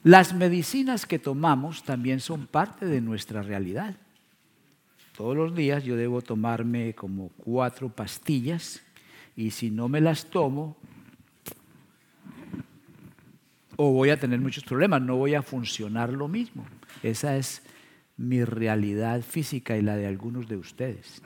Las medicinas que tomamos también son parte de nuestra realidad. Todos los días yo debo tomarme como 4 pastillas y si no me las tomo, o voy a tener muchos problemas, no voy a funcionar lo mismo. Esa es mi realidad física y la de algunos de ustedes.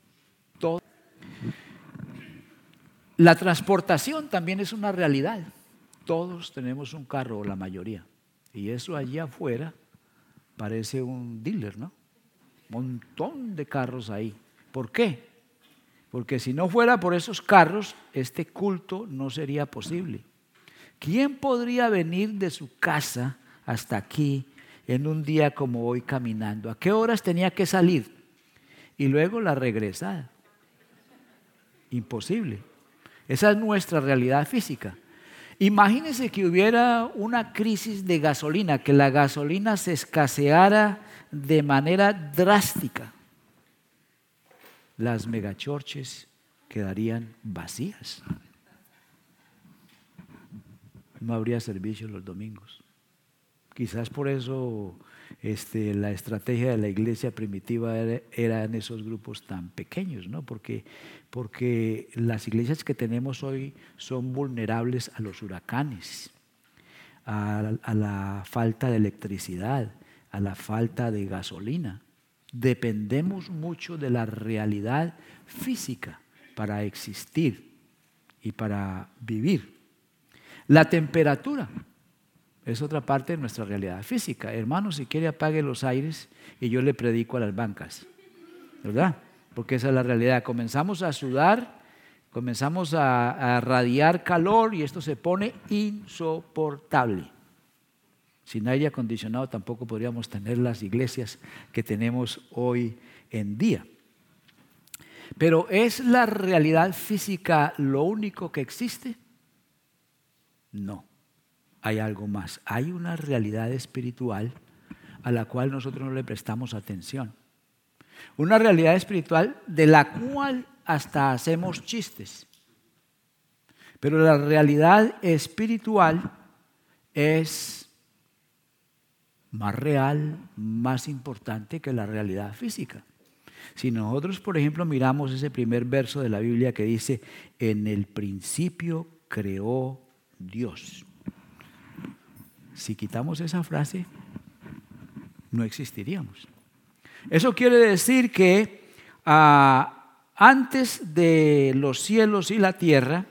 La transportación también es una realidad. Todos tenemos un carro, o la mayoría. Y eso allá afuera parece un dealer, ¿no? Un montón de carros ahí. ¿Por qué? Porque si no fuera por esos carros, este culto no sería posible. ¿Quién podría venir de su casa hasta aquí en un día como hoy caminando? ¿A qué horas tenía que salir? Y luego la regresada. Imposible. Esa es nuestra realidad física. Imagínense que hubiera una crisis de gasolina, que la gasolina se escaseara de manera drástica. Las megachurches quedarían vacías. No habría servicio los domingos. Quizás por eso la estrategia de la iglesia primitiva era en esos grupos tan pequeños, ¿no? Porque las iglesias que tenemos hoy son vulnerables a los huracanes, a la falta de electricidad, a la falta de gasolina. Dependemos mucho de la realidad física para existir y para vivir. La temperatura es otra parte de nuestra realidad física. Hermano, si quiere apague los aires y yo le predico a las bancas, ¿verdad? Porque esa es la realidad. Comenzamos a sudar, comenzamos a radiar calor y esto se pone insoportable. Sin aire acondicionado tampoco podríamos tener las iglesias que tenemos hoy en día. Pero ¿es la realidad física lo único que existe? No. Hay algo más. Hay una realidad espiritual a la cual nosotros no le prestamos atención. Una realidad espiritual de la cual hasta hacemos chistes. Pero la realidad espiritual es más real, más importante que la realidad física. Si nosotros, por ejemplo, miramos ese primer verso de la Biblia que dice, en el principio creó Dios. Si quitamos esa frase, no existiríamos. Eso quiere decir que antes de los cielos y la tierra,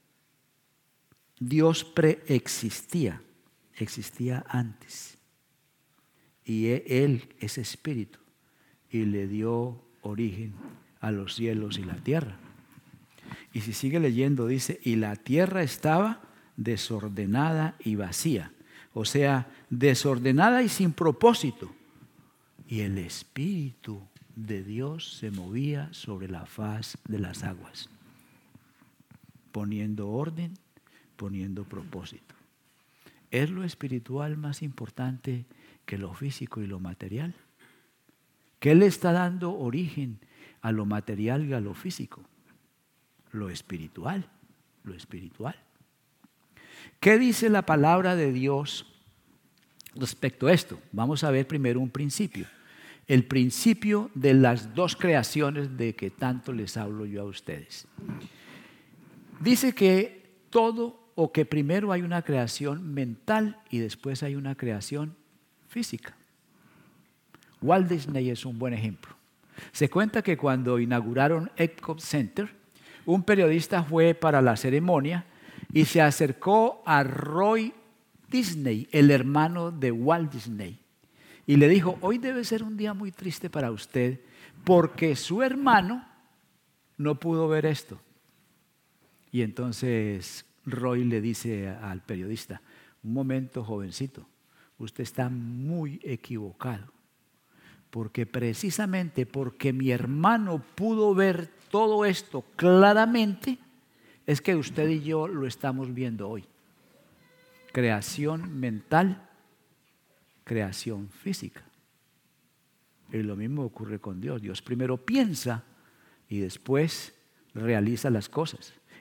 Dios preexistía, existía antes. Y Él es espíritu y le dio origen a los cielos y la tierra. Y si sigue leyendo, dice, y la tierra estaba desordenada y vacía. O sea, desordenada y sin propósito. Y el Espíritu de Dios se movía sobre la faz de las aguas, poniendo orden, poniendo propósito. ¿Es lo espiritual más importante que lo físico y lo material? ¿Qué le está dando origen a lo material y a lo físico? Lo espiritual, lo espiritual. ¿Qué dice la palabra de Dios respecto a esto? Vamos a ver primero un principio. El principio de las dos creaciones de que tanto les hablo yo a ustedes. Dice que todo, o que primero hay una creación mental y después hay una creación física. Walt Disney es un buen ejemplo. Se cuenta que cuando inauguraron Epcot Center, un periodista fue para la ceremonia y se acercó a Roy Disney, el hermano de Walt Disney, y le dijo, hoy debe ser un día muy triste para usted porque su hermano no pudo ver esto. Y entonces Roy le dice al periodista, un momento, jovencito, usted está muy equivocado, porque precisamente porque mi hermano pudo ver todo esto claramente, es que usted y yo lo estamos viendo hoy. Creación mental, creación física. Y lo mismo ocurre con Dios. Dios primero piensa y después realiza las cosas.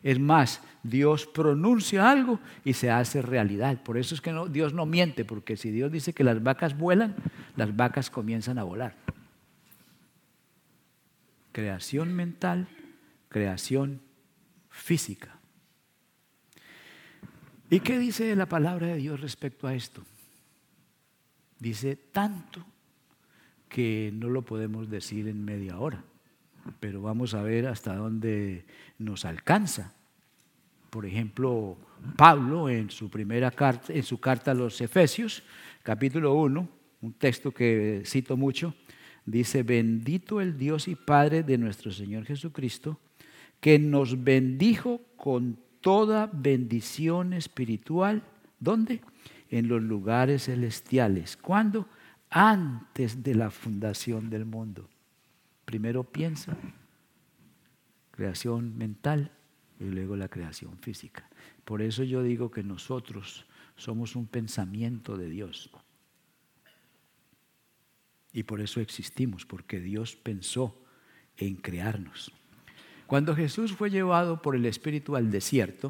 Es más, Dios pronuncia algo y se hace realidad. Por eso es que Dios no miente, porque si Dios dice que las vacas vuelan, las vacas comienzan a volar. Creación mental, creación física. ¿Y qué dice la palabra de Dios respecto a esto? Dice tanto que no lo podemos decir en media hora, pero vamos a ver hasta dónde nos alcanza. Por ejemplo, Pablo en su carta a los Efesios, capítulo 1, un texto que cito mucho, dice: bendito el Dios y Padre de nuestro Señor Jesucristo, que nos bendijo con toda bendición espiritual. ¿Dónde? En los lugares celestiales. ¿Cuándo? Antes de la fundación del mundo. Primero piensa, creación mental, y luego la creación física. Por eso yo digo que nosotros somos un pensamiento de Dios. Y por eso existimos, porque Dios pensó en crearnos. Cuando Jesús fue llevado por el Espíritu al desierto,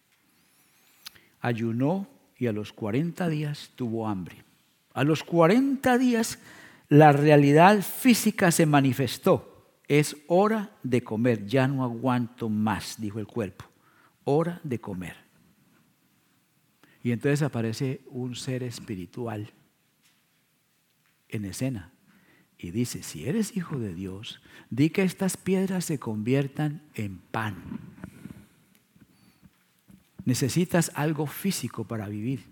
ayunó y a los 40 días tuvo hambre. A los 40 días la realidad física se manifestó. Es hora de comer, ya no aguanto más, dijo el cuerpo. Hora de comer. Y entonces aparece un ser espiritual en escena y dice: si eres hijo de Dios, di que estas piedras se conviertan en pan. Necesitas algo físico para vivir.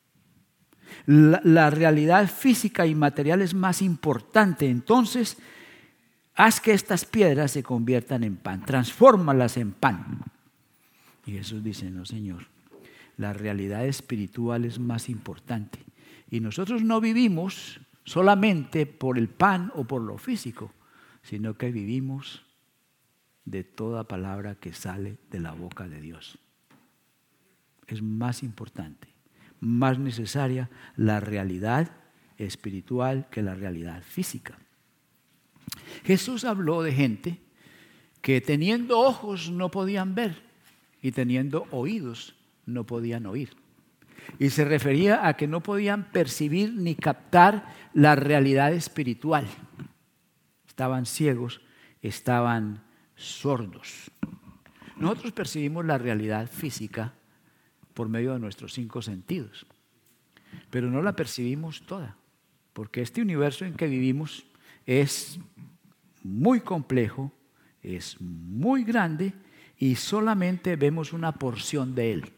La realidad física y material es más importante. Entonces, haz que estas piedras se conviertan en pan, transfórmalas en pan. Y Jesús dice: no, Señor, la realidad espiritual es más importante. Y nosotros no vivimos solamente por el pan o por lo físico, sino que vivimos de toda palabra que sale de la boca de Dios. Es más importante, más necesaria la realidad espiritual que la realidad física. Jesús habló de gente que teniendo ojos no podían ver y teniendo oídos no podían oír. Y se refería a que no podían percibir ni captar la realidad espiritual. Estaban ciegos, estaban sordos. Nosotros percibimos la realidad física por medio de nuestros 5 sentidos, pero no la percibimos toda, porque este universo en que vivimos es muy complejo, es muy grande y solamente vemos una porción de él.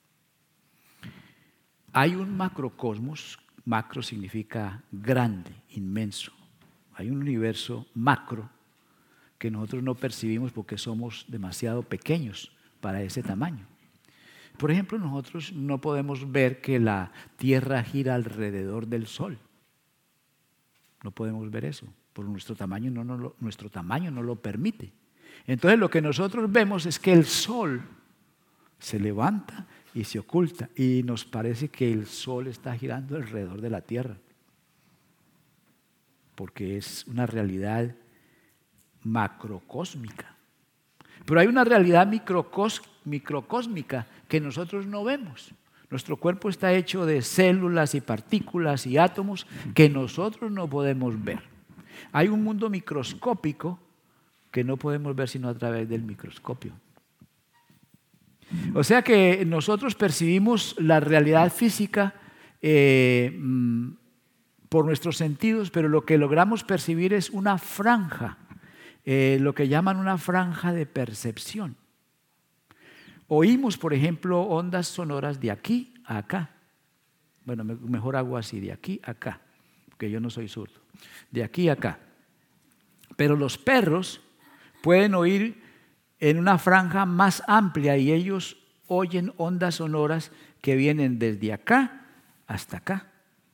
Hay un macrocosmos, macro significa grande, inmenso. Hay un universo macro que nosotros no percibimos porque somos demasiado pequeños para ese tamaño. Por ejemplo, nosotros no podemos ver que la Tierra gira alrededor del Sol. No podemos ver eso, porque nuestro tamaño no lo permite. Entonces lo que nosotros vemos es que el Sol se levanta y se oculta y nos parece que el Sol está girando alrededor de la Tierra, porque es una realidad macrocósmica. Pero hay una realidad microcósmica que nosotros no vemos. Nuestro cuerpo está hecho de células y partículas y átomos que nosotros no podemos ver. Hay un mundo microscópico que no podemos ver sino a través del microscopio. O sea que nosotros percibimos la realidad física por nuestros sentidos, pero lo que logramos percibir es una franja, lo que llaman una franja de percepción. Oímos, por ejemplo, ondas sonoras de aquí a acá. Bueno, mejor hago así, de aquí a acá, porque yo no soy zurdo. De aquí a acá. Pero los perros pueden oír en una franja más amplia y ellos oyen ondas sonoras que vienen desde acá hasta acá,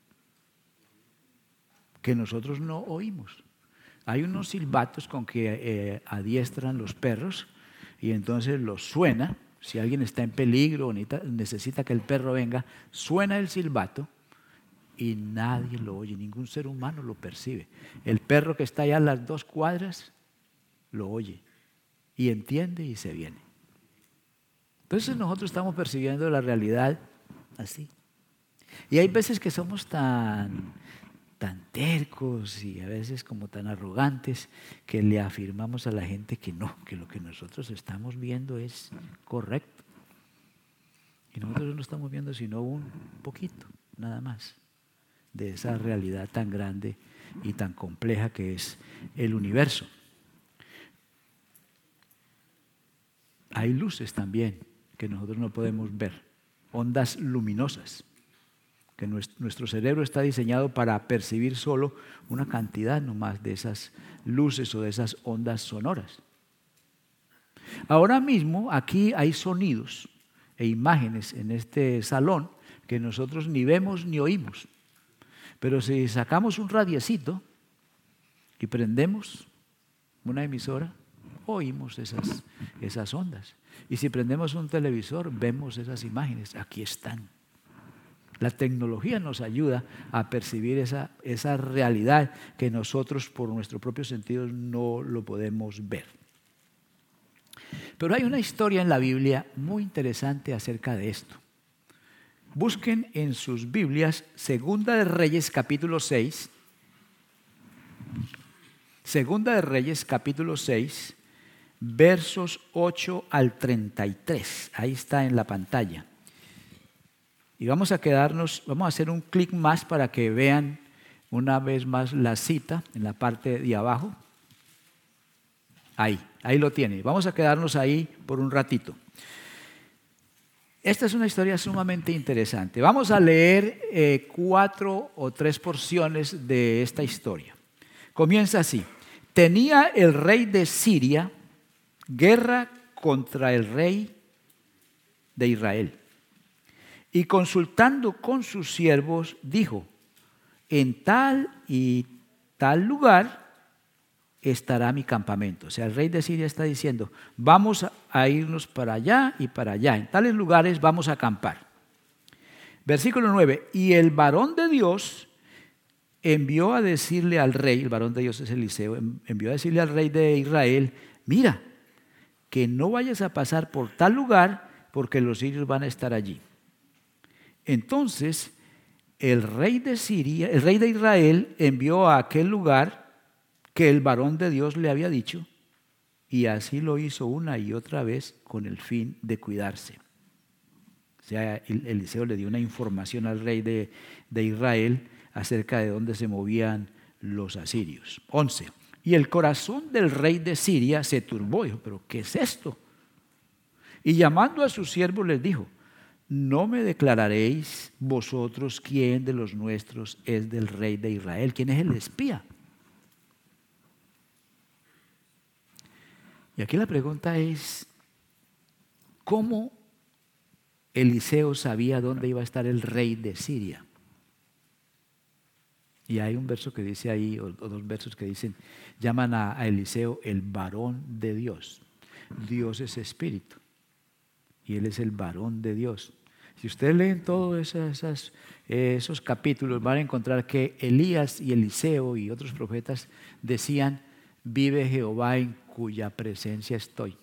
que nosotros no oímos. Hay unos silbatos con que adiestran los perros y entonces los suena. Si alguien está en peligro o necesita que el perro venga, suena el silbato y nadie lo oye, ningún ser humano lo percibe. El perro que está allá a las 2 cuadras lo oye y entiende y se viene. Entonces nosotros estamos percibiendo la realidad así. Y hay veces que somos tan tercos y a veces como tan arrogantes que le afirmamos a la gente que no, que lo que nosotros estamos viendo es correcto. Y nosotros no estamos viendo sino un poquito, nada más, de esa realidad tan grande y tan compleja que es el universo. Hay luces también que nosotros no podemos ver, ondas luminosas, que nuestro cerebro está diseñado para percibir solo una cantidad nomás de esas luces o de esas ondas sonoras. Ahora mismo aquí hay sonidos e imágenes en este salón que nosotros ni vemos ni oímos. Pero si sacamos un radiecito y prendemos una emisora, oímos esas ondas. Y si prendemos un televisor, vemos esas imágenes. Aquí están. La tecnología nos ayuda a percibir esa realidad que nosotros por nuestros propios sentidos no lo podemos ver. Pero hay una historia en la Biblia muy interesante acerca de esto. Busquen en sus Biblias Segunda de Reyes capítulo 6. Segunda de Reyes capítulo 6, versos 8 al 33. Ahí está en la pantalla. Y vamos a hacer un clic más para que vean una vez más la cita en la parte de abajo. Ahí lo tiene. Vamos a quedarnos ahí por un ratito. Esta es una historia sumamente interesante. Vamos a leer 4 o 3 porciones de esta historia. Comienza así. Tenía el rey de Siria guerra contra el rey de Israel. Y consultando con sus siervos, dijo: en tal y tal lugar estará mi campamento. O sea, el rey de Siria está diciendo: vamos a irnos para allá y para allá. En tales lugares vamos a acampar. Versículo 9. Y el varón de Dios envió a decirle al rey, el varón de Dios es Eliseo, envió a decirle al rey de Israel: mira, que no vayas a pasar por tal lugar porque los sirios van a estar allí. Entonces el rey de Israel envió a aquel lugar que el varón de Dios le había dicho, y así lo hizo una y otra vez con el fin de cuidarse. O sea, Eliseo le dio una información al rey de Israel acerca de dónde se movían los asirios. 11. Y el corazón del rey de Siria se turbó. Dijo: ¿pero qué es esto? Y llamando a sus siervos les dijo: ¿no me declararéis vosotros quién de los nuestros es del rey de Israel? ¿Quién es el espía? Y aquí la pregunta es: ¿cómo Eliseo sabía dónde iba a estar el rey de Siria? Y hay un verso que dice ahí, o 2 versos que dicen, llaman a Eliseo el varón de Dios. Dios es espíritu y él es el varón de Dios. Si ustedes leen todos esos capítulos, van a encontrar que Elías y Eliseo y otros profetas decían: vive Jehová en cuya presencia estoy.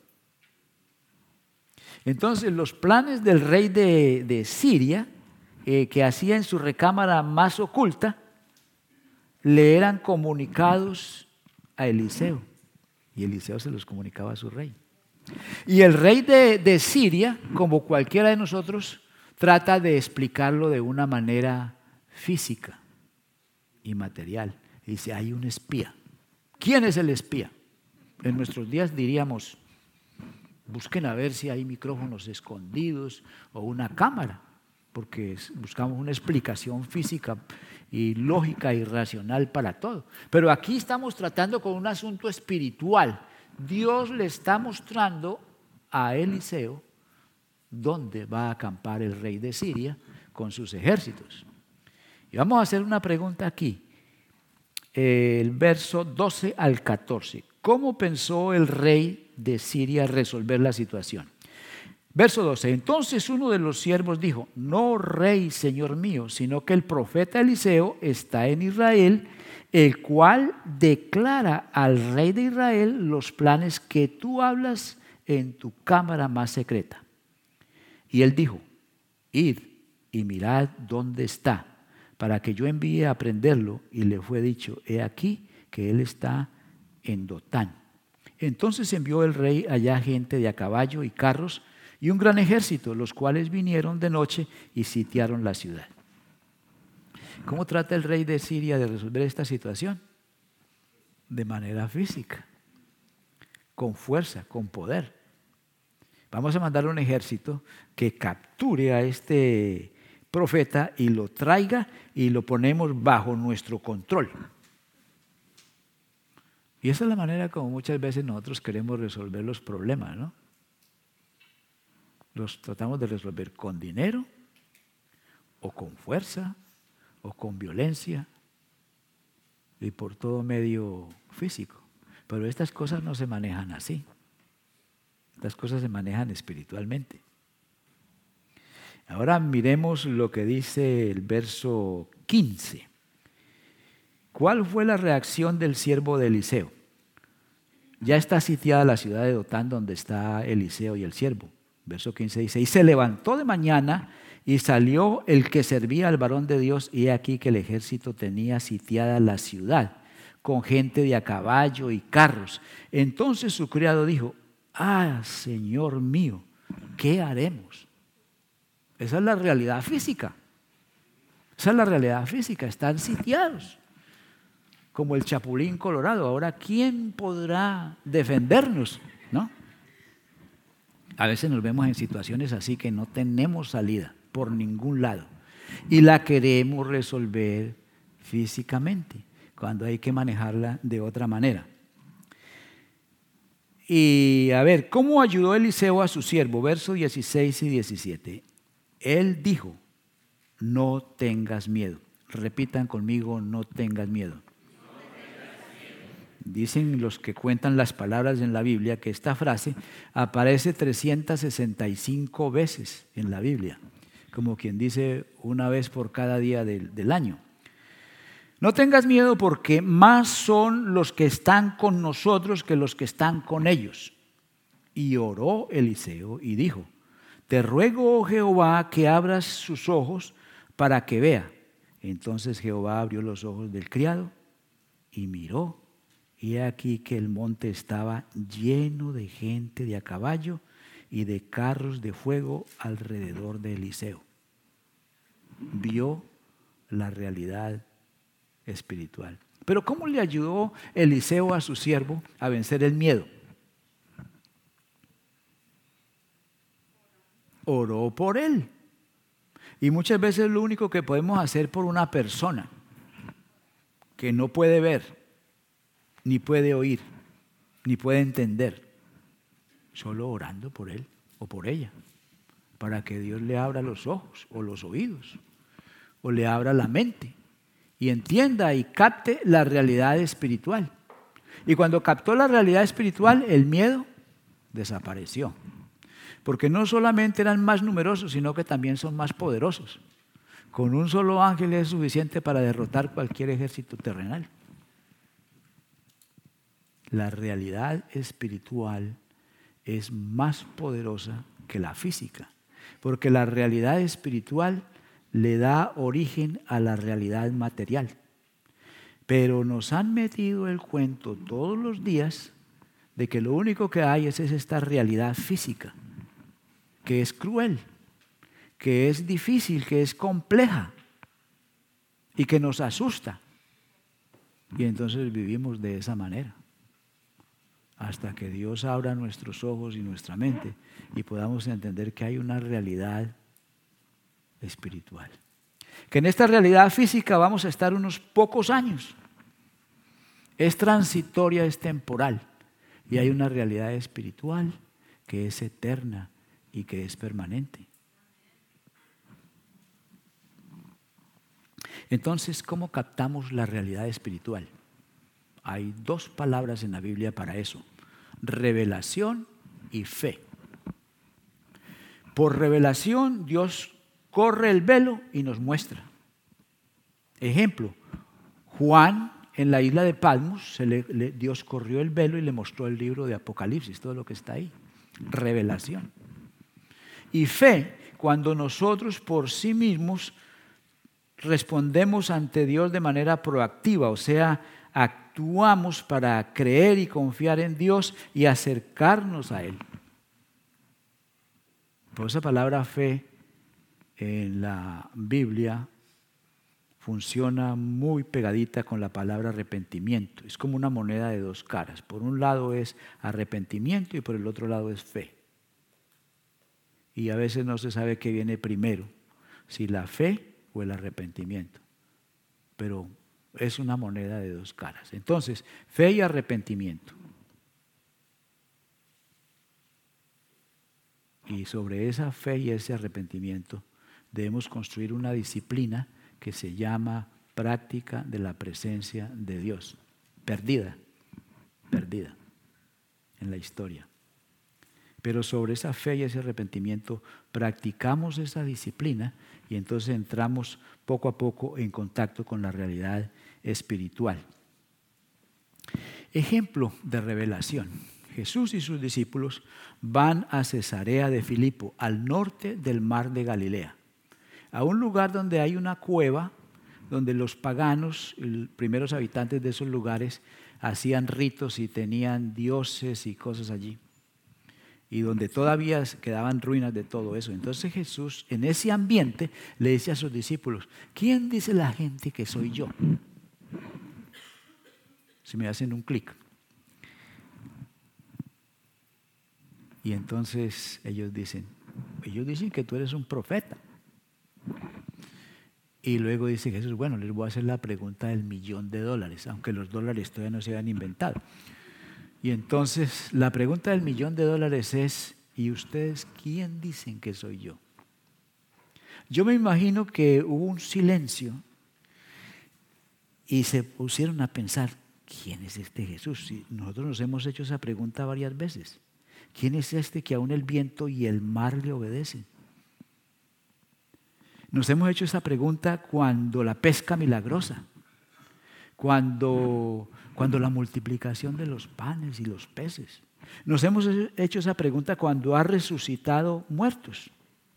Entonces los planes del rey de Siria, que hacía en su recámara más oculta, le eran comunicados a Eliseo, y Eliseo se los comunicaba a su rey. Y el rey de Siria, como cualquiera de nosotros, trata de explicarlo de una manera física y material. Dice: hay un espía. ¿Quién es el espía? En nuestros días diríamos: busquen a ver si hay micrófonos escondidos o una cámara, porque buscamos una explicación física y lógica y racional para todo. Pero aquí estamos tratando con un asunto espiritual. Dios le está mostrando a Eliseo dónde va a acampar el rey de Siria con sus ejércitos. Y vamos a hacer una pregunta aquí. El verso 12 al 14. ¿Cómo pensó el rey de Siria resolver la situación? Verso 12. Entonces uno de los siervos dijo: no, rey, señor mío, sino que el profeta Eliseo está en Israel, el cual declara al rey de Israel los planes que tú hablas en tu cámara más secreta. Y él dijo: id y mirad dónde está, para que yo envíe a prenderlo. Y le fue dicho: he aquí que él está en Dotán. Entonces envió el rey allá gente de a caballo y carros y un gran ejército, los cuales vinieron de noche y sitiaron la ciudad. ¿Cómo trata el rey de Siria de resolver esta situación? De manera física, con fuerza, con poder. Vamos a mandar un ejército que capture a este profeta y lo traiga y lo ponemos bajo nuestro control. Y esa es la manera como muchas veces nosotros queremos resolver los problemas, ¿no? Los tratamos de resolver con dinero, o con fuerza, o con violencia, y por todo medio físico. Pero estas cosas no se manejan así. Estas cosas se manejan espiritualmente. Ahora miremos lo que dice el verso 15. ¿Cuál fue la reacción del siervo de Eliseo? Ya está sitiada la ciudad de Dotán, donde está Eliseo y el siervo. Verso 15 dice: y se levantó de mañana y salió el que servía al varón de Dios, y he aquí que el ejército tenía sitiada la ciudad, con gente de a caballo y carros. Entonces su criado dijo: ah, Señor mío, ¿qué haremos? Esa es la realidad física. Esa es la realidad física. Están sitiados, como el Chapulín Colorado. Ahora, ¿quién podrá defendernos? ¿No? A veces nos vemos en situaciones así que no tenemos salida por ningún lado y la queremos resolver físicamente, cuando hay que manejarla de otra manera. Y a ver, ¿cómo ayudó Eliseo a su siervo? Versos 16 y 17. Él dijo: no tengas miedo. Repitan conmigo: no tengas miedo. Dicen los que cuentan las palabras en la Biblia que esta frase aparece 365 veces en la Biblia, como quien dice una vez por cada día del año. No tengas miedo, porque más son los que están con nosotros que los que están con ellos. Y oró Eliseo y dijo: te ruego, oh Jehová, que abras sus ojos para que vea. Entonces Jehová abrió los ojos del criado y miró, y he aquí que el monte estaba lleno de gente de a caballo y de carros de fuego alrededor de Eliseo. Vio la realidad espiritual. Pero ¿cómo le ayudó Eliseo a su siervo a vencer el miedo? Oró por él. Y muchas veces lo único que podemos hacer por una persona que no puede ver, ni puede oír, ni puede entender, solo orando por él o por ella, para que Dios le abra los ojos o los oídos, o le abra la mente y entienda y capte la realidad espiritual. Y cuando captó la realidad espiritual, el miedo desapareció. Porque no solamente eran más numerosos, sino que también son más poderosos. Con un solo ángel es suficiente para derrotar cualquier ejército terrenal. La realidad espiritual es más poderosa que la física, porque la realidad espiritual le da origen a la realidad material. Pero nos han metido el cuento todos los días de que lo único que hay es esta realidad física, que es cruel, que es difícil, que es compleja y que nos asusta. Y entonces vivimos de esa manera, hasta que Dios abra nuestros ojos y nuestra mente y podamos entender que hay una realidad espiritual. Que en esta realidad física vamos a estar unos pocos años. Es transitoria, es temporal. Y hay una realidad espiritual que es eterna y que es permanente. Entonces, ¿cómo captamos la realidad espiritual? Hay dos palabras en la Biblia para eso: revelación y fe. Por revelación, Dios corre el velo y nos muestra. Ejemplo, Juan en la isla de Patmos, Dios corrió el velo y le mostró el libro de Apocalipsis, todo lo que está ahí. Revelación. Y fe, cuando nosotros por sí mismos respondemos ante Dios de manera proactiva, o sea, actuamos para creer y confiar en Dios y acercarnos a Él. Por esa palabra fe en la Biblia funciona muy pegadita con la palabra arrepentimiento. Es como una moneda de dos caras. Por un lado es arrepentimiento y por el otro lado es fe. Y a veces no se sabe qué viene primero, si la fe o el arrepentimiento. Pero es una moneda de dos caras. Entonces, fe y arrepentimiento. Y sobre esa fe y ese arrepentimiento debemos construir una disciplina que se llama práctica de la presencia de Dios. Perdida en la historia. Pero sobre esa fe y ese arrepentimiento practicamos esa disciplina y entonces entramos poco a poco en contacto con la realidad espiritual. Ejemplo de revelación. Jesús y sus discípulos van a Cesarea de Filipo, al norte del mar de Galilea, a un lugar donde hay una cueva, donde los paganos, los primeros habitantes de esos lugares, hacían ritos y tenían dioses y cosas allí, y donde todavía quedaban ruinas de todo eso. Entonces Jesús, en ese ambiente, le dice a sus discípulos: ¿quién dice la gente que soy yo? Si me hacen un clic. Y entonces ellos dicen que tú eres un profeta. Y luego dice Jesús: bueno, les voy a hacer la pregunta del $1.000.000, aunque los dólares todavía no se habían inventado. Y entonces la pregunta del $1.000.000 es: ¿y ustedes quién dicen que soy yo? Yo me imagino que hubo un silencio y se pusieron a pensar: ¿quién es este Jesús? Si nosotros nos hemos hecho esa pregunta varias veces. ¿Quién es este que aún el viento y el mar le obedecen? Nos hemos hecho esa pregunta cuando la pesca milagrosa, cuando la multiplicación de los panes y los peces. Nos hemos hecho esa pregunta cuando ha resucitado muertos.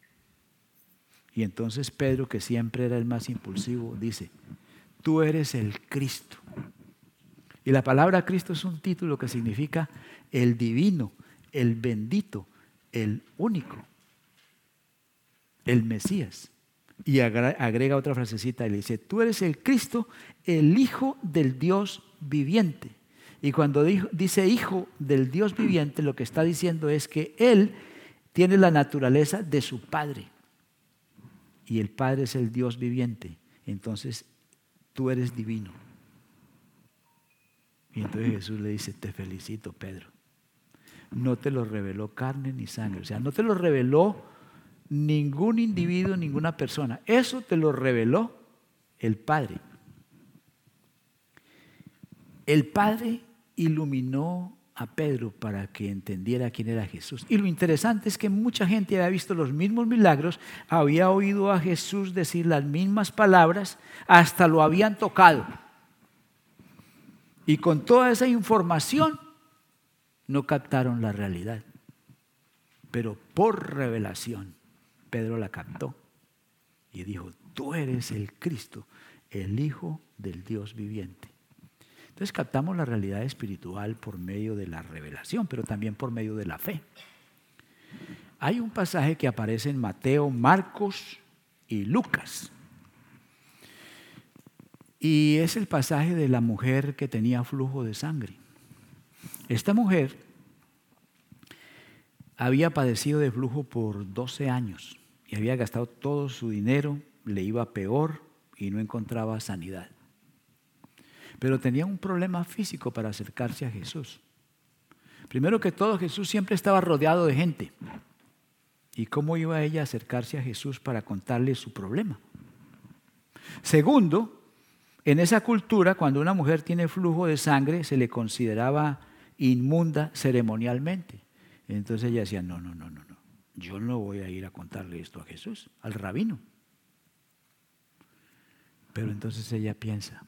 Y entonces Pedro, que siempre era el más impulsivo, dice: tú eres el Cristo. Y la palabra Cristo es un título que significa el divino, el bendito, el único, el Mesías. Y agrega otra frasecita y le dice: tú eres el Cristo, el Hijo del Dios viviente. Y cuando dice Hijo del Dios viviente, lo que está diciendo es que Él tiene la naturaleza de su Padre. Y el Padre es el Dios viviente. Entonces, tú eres divino. Y entonces Jesús le dice: te felicito, Pedro. No te lo reveló carne ni sangre. O sea, no te lo reveló ningún individuo, ninguna persona. Eso te lo reveló el Padre. El Padre iluminó a Pedro para que entendiera quién era Jesús. Y lo interesante es que mucha gente había visto los mismos milagros, había oído a Jesús decir las mismas palabras, hasta lo habían tocado. Y con toda esa información no captaron la realidad. Pero por revelación, Pedro la captó y dijo: tú eres el Cristo, el Hijo del Dios viviente. Entonces captamos la realidad espiritual por medio de la revelación, pero también por medio de la fe. Hay un pasaje que aparece en Mateo, Marcos y Lucas. Y es el pasaje de la mujer que tenía flujo de sangre. Esta mujer había padecido de flujo por 12 años y había gastado todo su dinero, le iba peor y no encontraba sanidad. Pero tenía un problema físico para acercarse a Jesús. Primero que todo, Jesús siempre estaba rodeado de gente. ¿Y cómo iba ella a acercarse a Jesús para contarle su problema? Segundo, en esa cultura, cuando una mujer tiene flujo de sangre, se le consideraba inmunda ceremonialmente. Entonces ella decía: no, yo no voy a ir a contarle esto a Jesús, al rabino. Pero entonces ella piensa: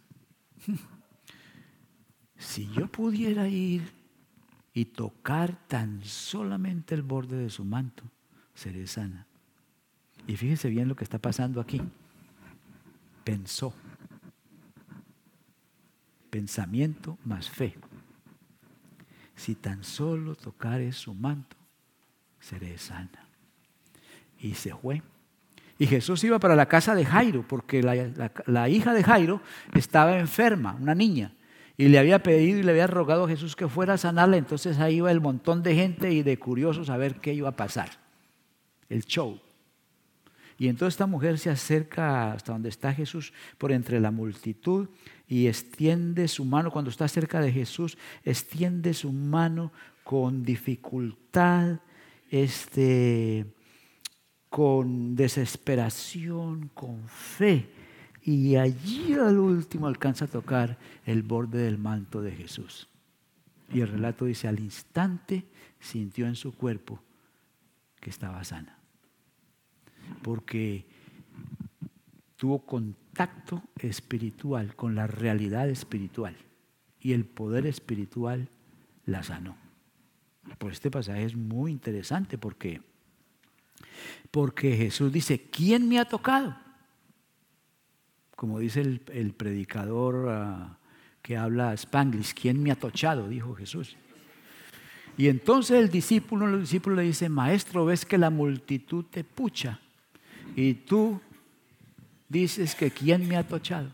si yo pudiera ir y tocar tan solamente el borde de su manto, seré sana. Y fíjese bien lo que está pasando aquí. Pensó. Pensamiento más fe. Si tan solo tocare su manto, seré sana. Y se fue. Y Jesús iba para la casa de Jairo, porque la hija de Jairo estaba enferma, una niña. Y le había pedido y le había rogado a Jesús que fuera a sanarla. Entonces ahí iba el montón de gente y de curiosos a ver qué iba a pasar. El show. Y entonces esta mujer se acerca hasta donde está Jesús por entre la multitud y extiende su mano. Cuando está cerca de Jesús, extiende su mano con dificultad, con desesperación, con fe. Y allí al último alcanza a tocar el borde del manto de Jesús. Y el relato dice, al instante sintió en su cuerpo que estaba sana. Porque tuvo contacto espiritual con la realidad espiritual y el poder espiritual la sanó. Pues este pasaje es muy interesante porque Jesús dice, ¿quién me ha tocado? Como dice el predicador que habla Spanglish, ¿quién me ha tochado? Dijo Jesús. Y entonces los discípulos le dicen, maestro, ves que la multitud te pucha y tú dices que ¿quién me ha tochado?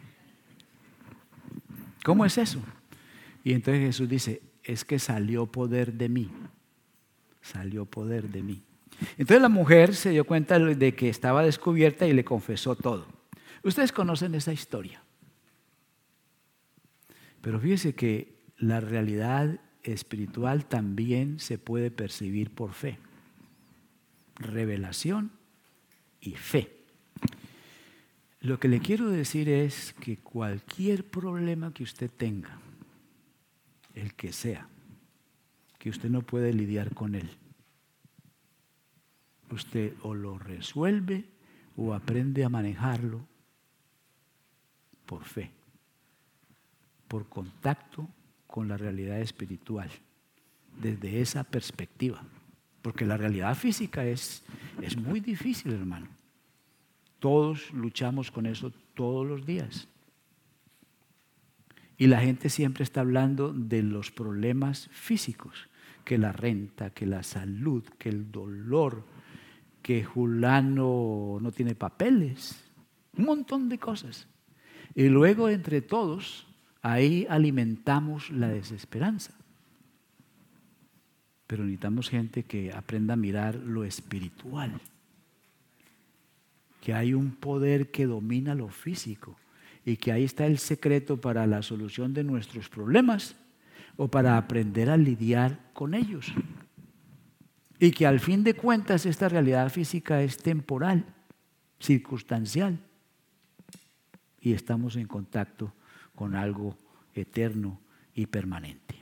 ¿Cómo es eso? Y entonces Jesús dice, es que salió poder de mí. Salió poder de mí. Entonces la mujer se dio cuenta de que estaba descubierta y le confesó todo. Ustedes conocen esa historia. Pero fíjese que la realidad espiritual también se puede percibir por fe. Revelación y fe. Lo que le quiero decir es que cualquier problema que usted tenga, el que sea, que usted no puede lidiar con él, usted o lo resuelve o aprende a manejarlo por fe, por contacto con la realidad espiritual, desde esa perspectiva. Porque la realidad física es muy difícil, hermano. Todos luchamos con eso todos los días. Y la gente siempre está hablando de los problemas físicos, que la renta, que la salud, que el dolor, que fulano no tiene papeles, un montón de cosas. Y luego entre todos, ahí alimentamos la desesperanza. Pero necesitamos gente que aprenda a mirar lo espiritual. Que hay un poder que domina lo físico y que ahí está el secreto para la solución de nuestros problemas o para aprender a lidiar con ellos. Y que al fin de cuentas esta realidad física es temporal, circunstancial. Y estamos en contacto con algo eterno y permanente.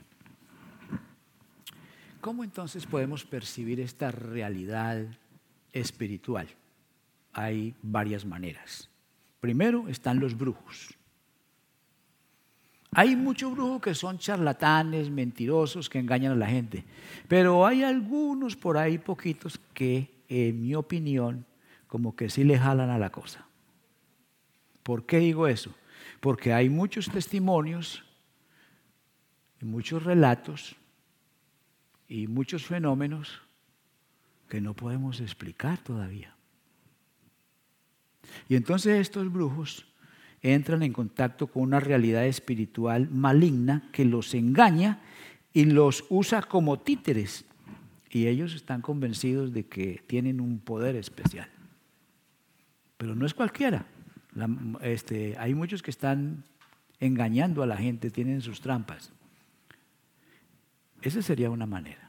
¿Cómo entonces podemos percibir esta realidad espiritual? Hay varias maneras. Primero están los brujos. Hay muchos brujos que son charlatanes, mentirosos, que engañan a la gente. Pero hay algunos por ahí, poquitos, que en mi opinión, como que sí le jalan a la cosa. ¿Por qué digo eso? Porque hay muchos testimonios, y muchos relatos y muchos fenómenos que no podemos explicar todavía. Y entonces estos brujos entran en contacto con una realidad espiritual maligna que los engaña y los usa como títeres. Y ellos están convencidos de que tienen un poder especial. Pero no es cualquiera. Hay muchos que están engañando a la gente, tienen sus trampas. Esa sería una manera.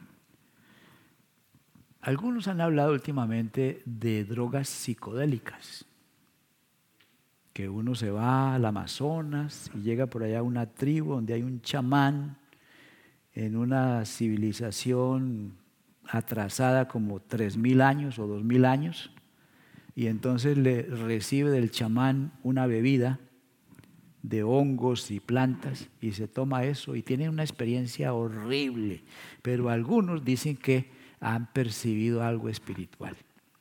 Algunos han hablado últimamente de drogas psicodélicas, que uno se va al Amazonas y llega por allá a una tribu donde hay un chamán en una civilización atrasada como 3.000 años o 2.000 años, y entonces le recibe del chamán una bebida de hongos y plantas y se toma eso y tiene una experiencia horrible, pero algunos dicen que han percibido algo espiritual.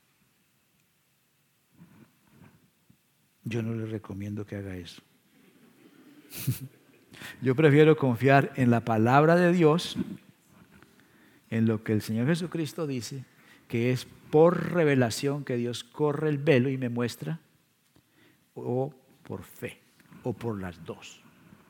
Yo no les recomiendo que haga eso. Yo prefiero confiar en la palabra de Dios, en lo que el Señor Jesucristo dice, que es por revelación que Dios corre el velo y me muestra, o por fe, o por las dos.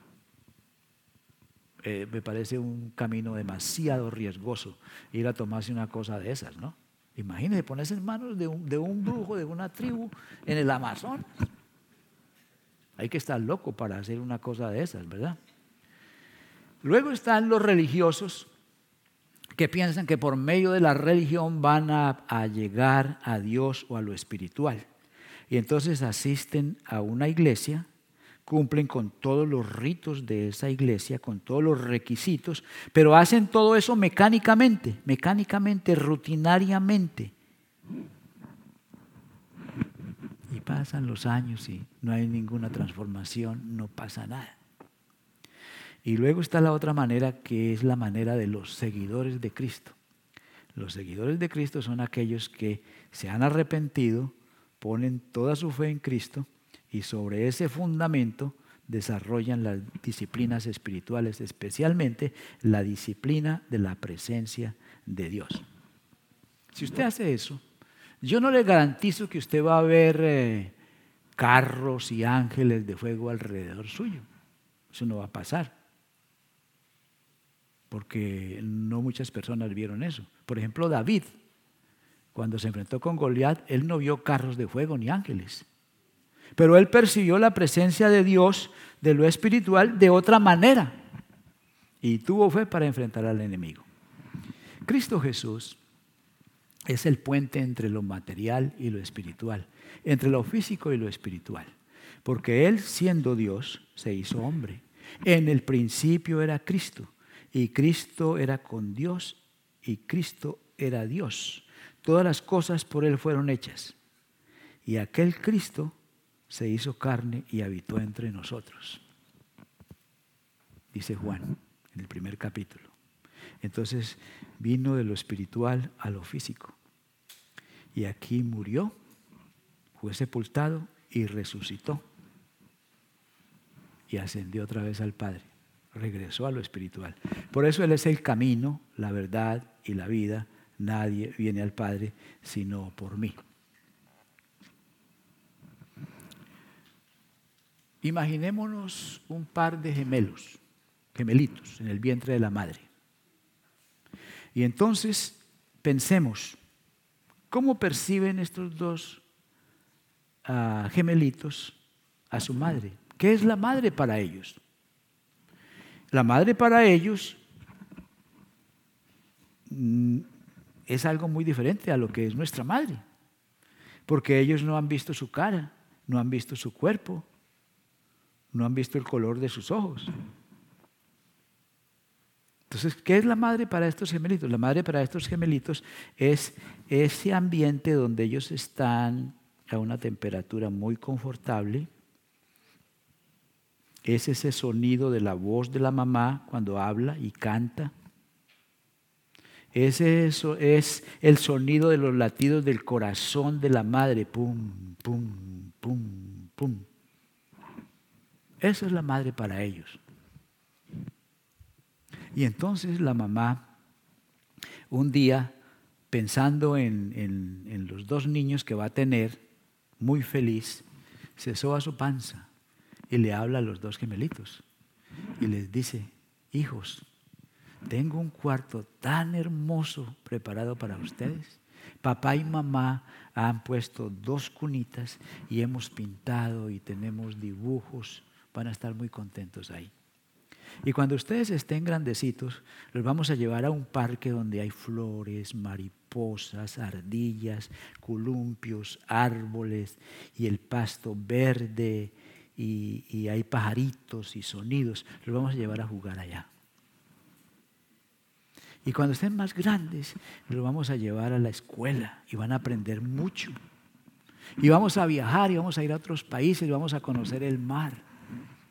Me parece un camino demasiado riesgoso ir a tomarse una cosa de esas, ¿no? Imagínese ponerse en manos de un brujo de una tribu en el Amazonas. Hay que estar loco para hacer una cosa de esas, ¿verdad? Luego están los religiosos que piensan que por medio de la religión van a llegar a Dios o a lo espiritual. Y entonces asisten a una iglesia, cumplen con todos los ritos de esa iglesia, con todos los requisitos, pero hacen todo eso mecánicamente, rutinariamente. Y pasan los años y no hay ninguna transformación, no pasa nada. Y luego está la otra manera, que es la manera de los seguidores de Cristo. Los seguidores de Cristo son aquellos que se han arrepentido, ponen toda su fe en Cristo y sobre ese fundamento desarrollan las disciplinas espirituales, especialmente la disciplina de la presencia de Dios. Si usted hace eso, yo no le garantizo que usted va a ver carros y ángeles de fuego alrededor suyo. Eso no va a pasar, porque no muchas personas vieron eso. Por ejemplo, David, cuando se enfrentó con Goliat, él no vio carros de fuego ni ángeles. Pero él percibió la presencia de Dios, de lo espiritual, de otra manera. Y tuvo fe para enfrentar al enemigo. Cristo Jesús es el puente entre lo material y lo espiritual, entre lo físico y lo espiritual. Porque Él, siendo Dios, se hizo hombre. En el principio era Cristo, y Cristo era con Dios, y Cristo era Dios. Todas las cosas por Él fueron hechas. Y aquel Cristo se hizo carne y habitó entre nosotros. Dice Juan en el primer capítulo. Entonces vino de lo espiritual a lo físico. Y aquí murió, fue sepultado y resucitó. Y ascendió otra vez al Padre. Regresó a lo espiritual. Por eso Él es el camino, la verdad y la vida. Nadie viene al Padre sino por mí. Imaginémonos un par de gemelitos en el vientre de la madre. Y entonces pensemos, ¿cómo perciben estos dos gemelitos a su madre? ¿Qué es la madre para ellos? La madre para ellos es algo muy diferente a lo que es nuestra madre, porque ellos no han visto su cara, no han visto su cuerpo, no han visto el color de sus ojos. Entonces, ¿qué es la madre para estos gemelitos? La madre para estos gemelitos es ese ambiente donde ellos están a una temperatura muy confortable. Es ese sonido de la voz de la mamá cuando habla y canta. Eso es el sonido de los latidos del corazón de la madre. Pum, pum, pum, pum. Eso es la madre para ellos. Y entonces la mamá, un día, pensando en los dos niños que va a tener, muy feliz, se soba su panza y le habla a los dos gemelitos. Y les dice, hijos, tengo un cuarto tan hermoso preparado para ustedes. Papá y mamá han puesto 2 cunitas y hemos pintado y tenemos dibujos. Van a estar muy contentos ahí. Y cuando ustedes estén grandecitos, los vamos a llevar a un parque donde hay flores, mariposas, ardillas, columpios, árboles y el pasto verde y hay pajaritos y sonidos. Los vamos a llevar a jugar allá. Y cuando estén más grandes, los vamos a llevar a la escuela y van a aprender mucho. Y vamos a viajar y vamos a ir a otros países y vamos a conocer el mar.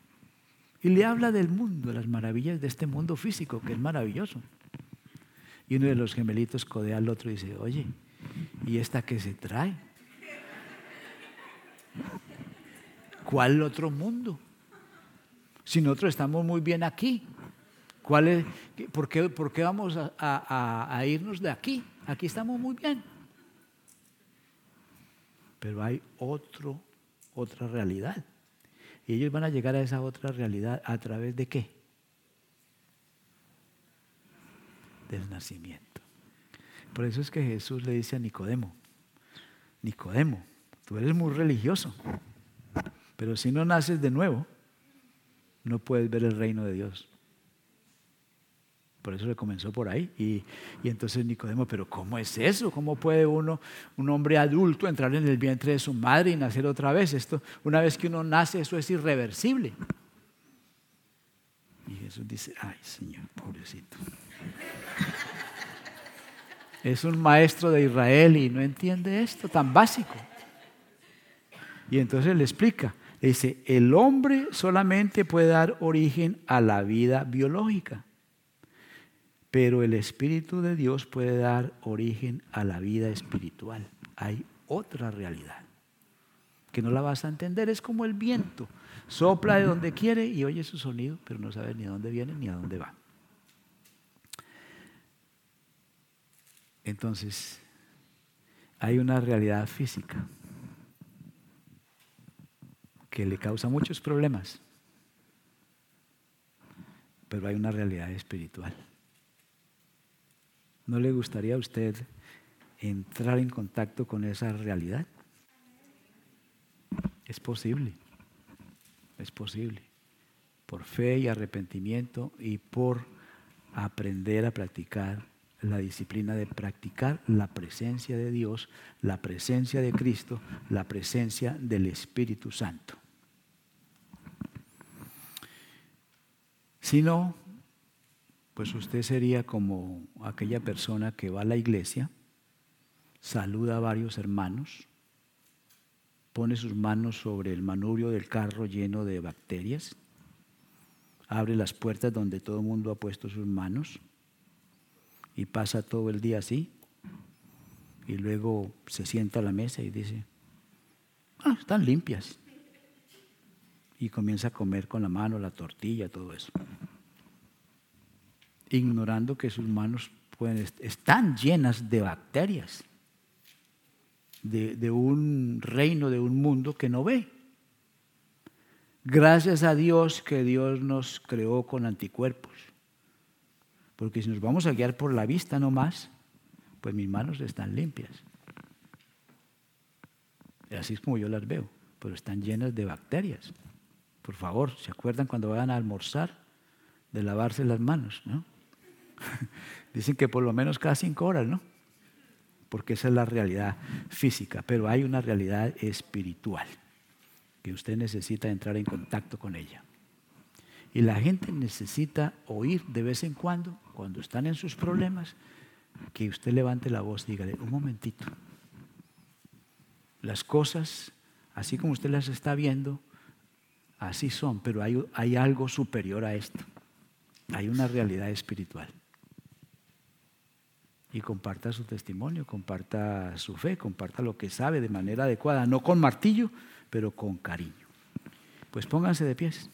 Y le habla del mundo, de las maravillas de este mundo físico, que es maravilloso. Y uno de los gemelitos codea al otro y dice, oye, ¿y esta qué se trae? ¿Cuál otro mundo? Si nosotros estamos muy bien aquí, ¿por qué vamos a irnos de aquí? Aquí estamos muy bien. Pero hay otra realidad. Y ellos van a llegar a esa otra realidad ¿a través de qué? Del nacimiento. Por eso es que Jesús le dice a Nicodemo, Nicodemo, tú eres muy religioso, pero si no naces de nuevo, no puedes ver el reino de Dios. Por eso le comenzó por ahí. Y entonces Nicodemo, pero ¿cómo es eso? ¿Cómo puede un hombre adulto entrar en el vientre de su madre y nacer otra vez? Esto, una vez que uno nace, eso es irreversible. Y Jesús dice, ay Señor, pobrecito. Es un maestro de Israel y no entiende esto tan básico. Y entonces le explica, le dice, el hombre solamente puede dar origen a la vida biológica, pero el Espíritu de Dios puede dar origen a la vida espiritual. Hay otra realidad que no la vas a entender, es como el viento, sopla de donde quiere y oye su sonido, pero no sabes ni a dónde viene ni a dónde va. Entonces, hay una realidad física que le causa muchos problemas, pero hay una realidad espiritual. ¿No le gustaría a usted entrar en contacto con esa realidad? Es posible, por fe y arrepentimiento y por aprender a practicar la disciplina de practicar la presencia de Dios, la presencia de Cristo, la presencia del Espíritu Santo. Si no, pues usted sería como aquella persona que va a la iglesia, saluda a varios hermanos, pone sus manos sobre el manubrio del carro lleno de bacterias, abre las puertas donde todo el mundo ha puesto sus manos y pasa todo el día así, y luego se sienta a la mesa y dice, están limpias, y comienza a comer con la mano la tortilla, todo eso, ignorando que sus manos están llenas de bacterias, de un reino, de un mundo que no ve. Gracias a Dios que Dios nos creó con anticuerpos, porque si nos vamos a guiar por la vista nomás, pues mis manos están limpias. Así es como yo las veo, pero están llenas de bacterias. Por favor, ¿se acuerdan cuando vayan a almorzar de lavarse las manos, no? Dicen que por lo menos cada 5 horas, ¿no? Porque esa es la realidad física, pero hay una realidad espiritual que usted necesita entrar en contacto con ella. Y la gente necesita oír de vez en cuando están en sus problemas, que usted levante la voz y dígale, un momentito, las cosas, así como usted las está viendo, así son, pero hay algo superior a esto. Hay una realidad espiritual. Y comparta su testimonio, comparta su fe, comparta lo que sabe de manera adecuada, no con martillo, pero con cariño. Pues pónganse de pies.